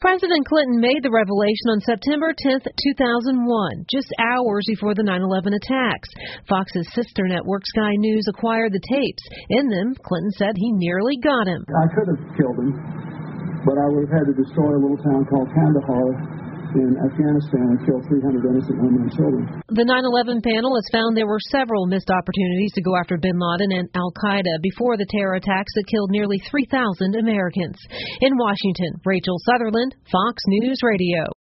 President Clinton made the revelation on September 10, 2001, just hours before the 9/11 attacks. Fox's sister network Sky News acquired the tapes. In them, Clinton said he nearly got him. I could have killed him, but I would have had to destroy a little town called Kandahar in Afghanistan and kill 300 innocent women and children. The 9/11 panel has found there were several missed opportunities to go after bin Laden and al-Qaeda before the terror attacks that killed nearly 3,000 Americans. In Washington, Rachel Sutherland, Fox News Radio.